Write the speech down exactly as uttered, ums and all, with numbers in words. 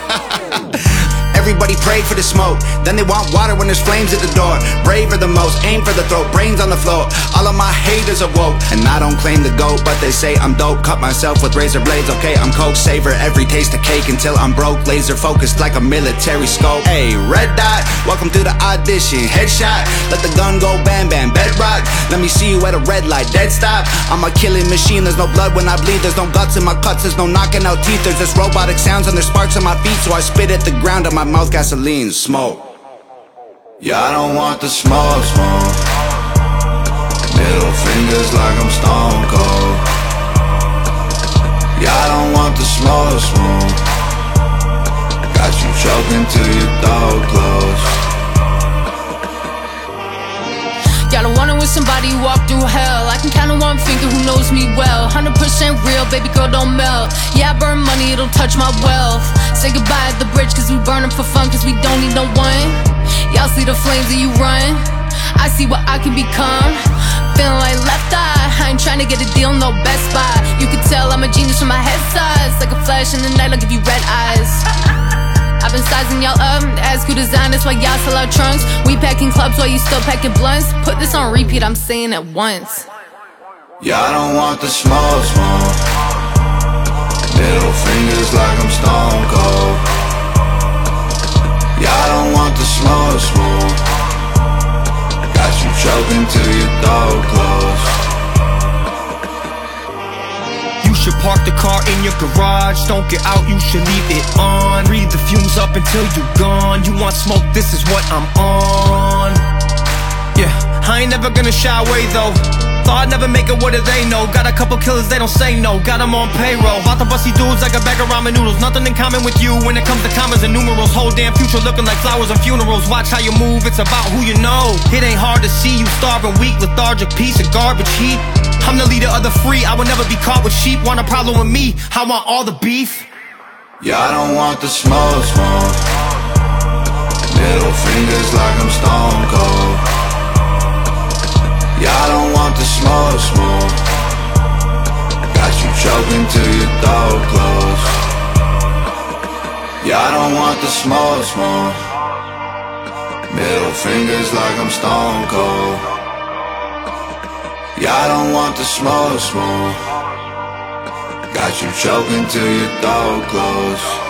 Everybody prayed for the smoke, then they want water when there's flames at the door. Brave are the most, aim for the throat, brains on the floor. All of my haters are woke, and I don't claim the GOAT, but they say I'm dope. Cut myself with razor blades, okay, I'm coke. Savor every taste of cake until I'm broke. Laser focused like a military scope. Hey, red dot, welcome to the audition. Headshot, let the gun go bam bam. Bedrock, let me see you at a red light. Dead stop, I'm a killing machine. There's no blood when I bleed, there's no guts in my cuts, there's no knocking out teeth. There's just robotic sounds and there's sparks on my feet, so I spit at the ground on my mouth, gasoline, smoke. Yeah, I don't want the smoke, smoke. Middle fingers like I'm stone cold. Yeah, I don't want the smoke, smoke. Got you choking till your door close. Y'all don't wanna with somebody who walked through hell. I can count on one finger who knows me well. one hundred percent real, baby girl, don't melt. Yeah, I burn money, it'll touch my wealth. Say goodbye at the bridge, cause we burning for fun, cause we don't need no one. Y'all see the flames and you run, I see what I can become. Feeling like left eye, I ain't trying to get a deal, no Best Buy. You can tell I'm a genius from my head size. Like a flash in the night, I'll give you red eyes. I've been sizing y'all up, ask who designed this, why y'all sell out trunks. We packing clubs while you still packing blunts. Put this on repeat, I'm saying it once. Yeah, I don't want the smoke, smoke. Middle fingers like I'm stone cold. Yeah, I don't want the smoke, smoke. Got you choking till your door close. You should park the car in your garage. Don't get out, you should leave it on. Breathe the fumes up until you're gone. You want smoke, this is what I'm on. Yeah, I ain't never gonna shy away though. Thought I'd never make it, what do they know? Got a couple killers, they don't say no. Got them on payroll. About to busty dudes like a bag of ramen noodles. Nothing in common with you when it comes to commas and numerals. Whole damn future looking like flowers and funerals. Watch how you move, it's about who you know. It ain't hard to see you starving, weak, lethargic piece of garbage heap. I'm the leader of the free, I will never be caught with sheep. Want a problem with me, I want all the beef. Yeah, I don't want the smoke, smoke. Middle fingers like I'm stone cold. Yeah, I don't want the smoke, smoke. Got you choking till your door close. Yeah, I don't want the smoke, smoke. Middle fingers like I'm stone cold. Yeah, I don't want the smoke, smoke. Got you choking till your door close.